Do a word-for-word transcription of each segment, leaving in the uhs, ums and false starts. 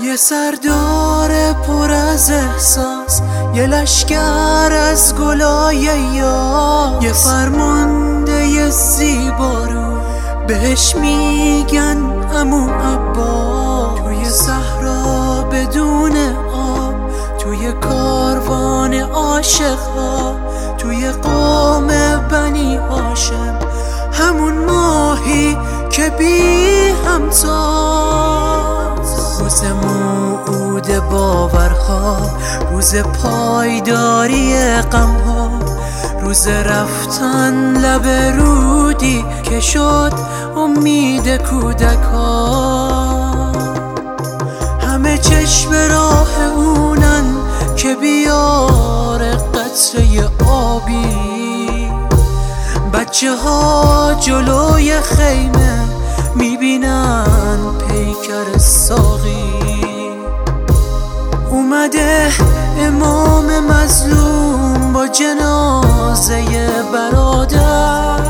یه سردار پر از احساس، یه لشکر از گلای یار، یه فرمانده زیبارو بهش میگن عمو عباس. توی صحرا بدون آب، توی کاروان عاشق‌ها، توی قوم بنی هاشم، همون ماهی که بی همتاست. روز موعود باورها، روز پایداری غمها، روز رفتن لب رودی که شد امید کودک ها. همه چشم راه اونن که بیاره قطره آبی، بچه ها جلوی خیمه میبینن پیکر ساقی. اومده امام مظلوم با جنازه برادر،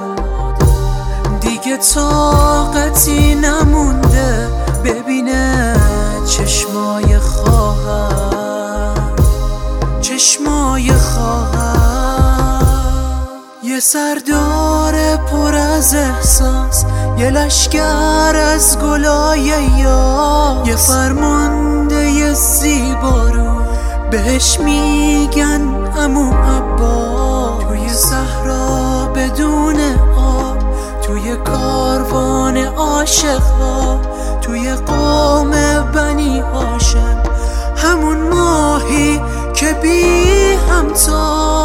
دیگه طاقتی نمونده ببینه چشمای خواهر، چشمای خواهر. یه سردار پر از احساس، یه لشکر از گلای یار، یه فرمانده زیبارو بهش میگن عمو عباس. توی صحرا بدون آب، توی کاروان عاشق‌ها، توی قوم بنی هاشم، همون ماهی که بی همتا